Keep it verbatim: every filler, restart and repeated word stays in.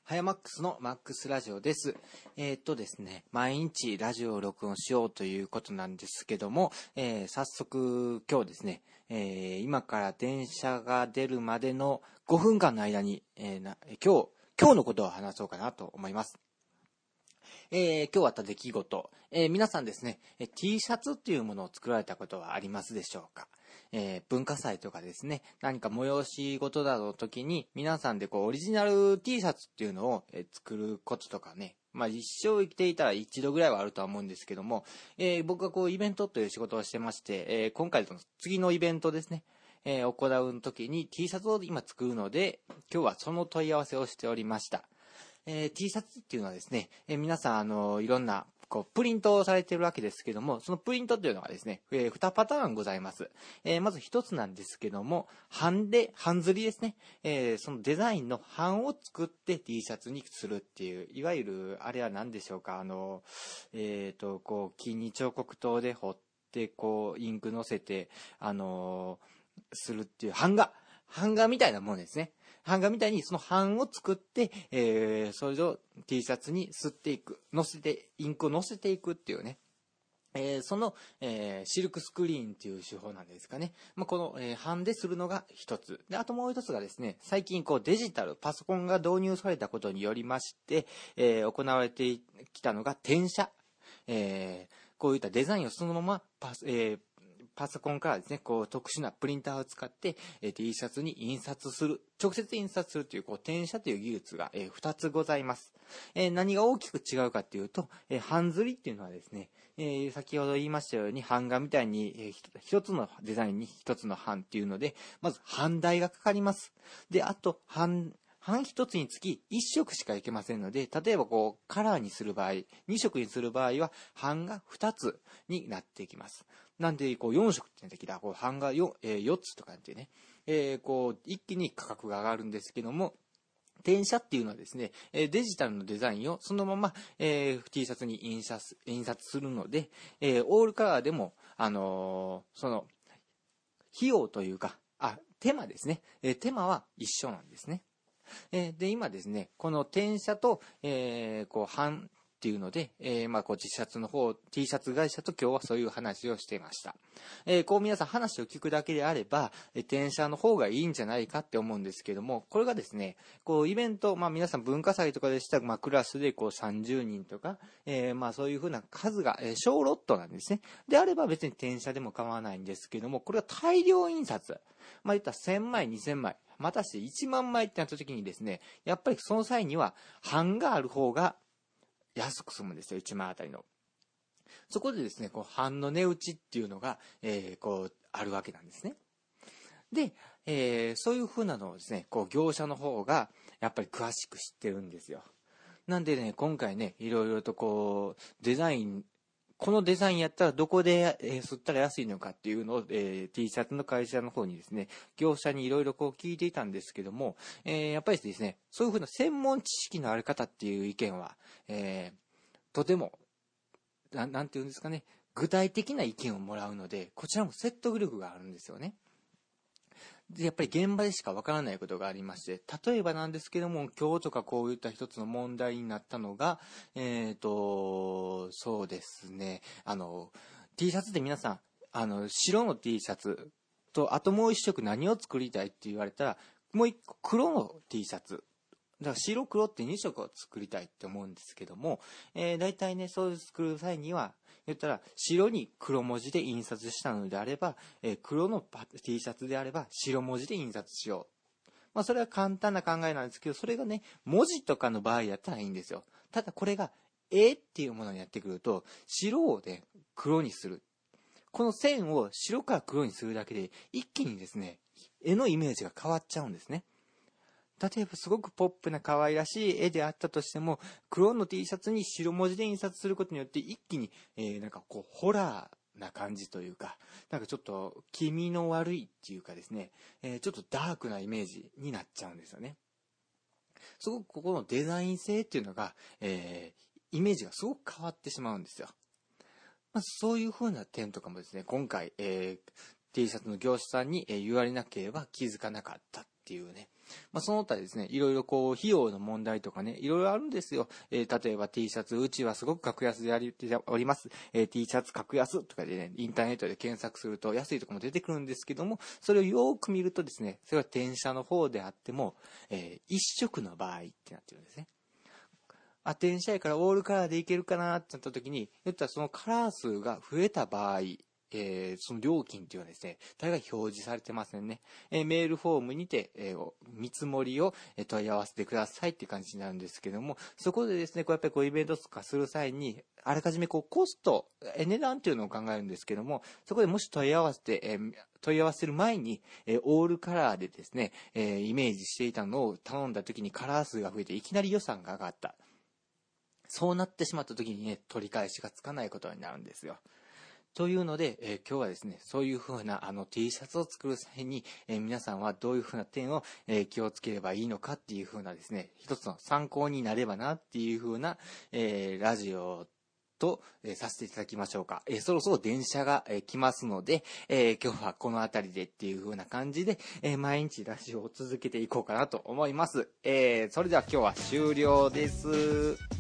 はやマックスのマックスラジオです。えー、っとですね、毎日ラジオを録音しようということなんですけども、えー、早速今日ですね、えー、今から電車が出るまでのごふんかんの間に、えー、な今日、今日のことを話そうかなと思います。えー、今日あった出来事、えー、皆さんですね、T シャツっていうものを作られたことはありますでしょうか？えー、文化祭とかですね、何か催し事などの時に皆さんでこうオリジナル T シャツっていうのを、えー、作ることとかね、まあ一生生きていたら一度ぐらいはあるとは思うんですけども、えー、僕はこうイベントという仕事をしてまして、えー、今回の次のイベントですね、えー、行う時に T シャツを今作るので、今日はその問い合わせをしておりました。えー、T シャツっていうのはですね、えー、皆さんあのいろんなこうプリントをされているわけですけども、そのプリントというのがですね、えー、にパターンございます。えー、まず一つなんですけども、版で版刷りですね、えー、そのデザインの版を作って T シャツにするっていう、いわゆるあれは何でしょうか、あのえっ、ー、とこう木に彫刻刀で彫ってこうインク乗せてあのー、するっていう版画版画みたいなものですね。版画みたいにその版を作って、えー、それを T シャツに吸っていく、乗せて、インクを乗せていくっていうね。えー、その、えー、シルクスクリーンっていう手法なんですかね。まあ、この、えー、版でするのが一つ。で、あともう一つがですね、最近こうデジタル、パソコンが導入されたことによりまして、えー、行われてきたのが転写。えー、こういったデザインをそのままパス、えーパソコンからですね、こう特殊なプリンターを使って、えー、T シャツに印刷する、直接印刷するという、こう転写という技術が、えー、ふたつございます。えー、何が大きく違うかというと、えー、版刷りっていうのはですね、えー、先ほど言いましたように、版画みたいに、えー、一つのデザインに一つの版っていうので、まず版代がかかります。で、あと、版、版一つにつき一色しかいけませんので、例えばこう、カラーにする場合、二色にする場合は、版が二つになっていきます。なんで、こう、よん色って時だ、こう、版が よ,、えー、よっつとかってね、えー、こう、一気に価格が上がるんですけども、転写っていうのはですね、デジタルのデザインをそのまま、えー、T シャツに印刷、印刷するので、えー、オールカラーでも、あのー、その、費用というか、あ、手間ですね。えー、手間は一緒なんですね。えー、で、今ですね、この転写と、えー、こう、版っていうので、えー、まあ、こう、T シャツの方、T シャツ会社と今日はそういう話をしていました。えー、こう、皆さん話を聞くだけであれば、えー、転写の方がいいんじゃないかって思うんですけども、これがですね、こう、イベント、まあ、皆さん文化祭とかでしたら、まあ、クラスでこう、さんじゅうにんとか、えー、まあ、そういうふうな数が、えー、小ロットなんですね。であれば別に転写でも構わないんですけども、これは大量印刷。まあ、言ったらせんまい、にせんまい。またしていちまんまいってなった時にですね、やっぱりその際には版がある方が安く済むんですよ、いちまんあたりの。そこでですね、こう版の値打ちっていうのが、えー、こうあるわけなんですね。で、えー、そういう風なのをですね、こう業者の方がやっぱり詳しく知ってるんですよ。なんでね、今回ね、いろいろとこうデザインこのデザインやったらどこで、えー、吸ったら安いのかっていうのを、えー、T シャツの会社の方にですね、業者にいろいろこう聞いていたんですけども、えー、やっぱりですね、そういうふうな専門知識のある方っていう意見は、えー、とてもな、なんていうんですかね、具体的な意見をもらうので、こちらも説得力があるんですよね。で、やっぱり現場でしかわからないことがありまして、例えばなんですけども、今日とかこういった一つの問題になったのが、えっと、そうですね、あの、T シャツって皆さん、あの、白の T シャツと、あともう一色何を作りたいって言われたら、もう一個黒の T シャツ。だから白黒ってに色を作りたいって思うんですけども、えー、大体ね、そういう作る際には、言ったら白に黒文字で印刷したのであれば、えー、黒の T シャツであれば白文字で印刷しよう。まあそれは簡単な考えなんですけど、それがね、文字とかの場合やったらいいんですよ。ただこれが絵っていうものにやってくると、白をね、黒にする。この線を白から黒にするだけで、一気にですね、絵のイメージが変わっちゃうんですね。例えばすごくポップな可愛らしい絵であったとしても、黒の T シャツに白文字で印刷することによって一気に、えー、なんかこうホラーな感じというか、なんかちょっと気味の悪いっていうかですね、えー、ちょっとダークなイメージになっちゃうんですよね。すごくここのデザイン性っていうのが、えー、イメージがすごく変わってしまうんですよ。まあ、そういう風な点とかもですね、今回、えー、T シャツの業者さんに言われなければ気づかなかったっていうね、 まあ、その他ですね、いろいろこう、費用の問題とかね、いろいろあるんですよ。えー、例えば T シャツ、うちはすごく格安でやりております。えー、T シャツ格安とかでね、インターネットで検索すると安いところも出てくるんですけども、それをよーく見るとですね、それは転写の方であっても、えー、一色の場合ってなってるんですね。あ、転写やからオールカラーでいけるかなってなった時に、言ったらそのカラー数が増えた場合、えー、その料金っていうのはですね、大概表示されてませんね。えー、メールフォームにて、えー、見積もりを問い合わせてくださいっていう感じになるんですけども、そこでですね、こうやっぱりこうイベントとかする際に、あらかじめこうコスト、えー、値段っていうのを考えるんですけども、そこでもし問い合わせて、えー、問い合わせる前に、えー、オールカラーでですね、えー、イメージしていたのを頼んだ時にカラー数が増えていきなり予算が上がった。そうなってしまった時にね、取り返しがつかないことになるんですよ。というので、えー、今日はですね、そういう風なあの T シャツを作る際に、えー、皆さんはどういう風な点を、えー、気をつければいいのかっていう風なですね、一つの参考になればなっていう風な、えー、ラジオと、えー、させていただきましょうか。えー、そろそろ電車が、えー、来ますので、えー、今日はこの辺りでっていう風な感じで、えー、毎日ラジオを続けていこうかなと思います。えー、それでは今日は終了です。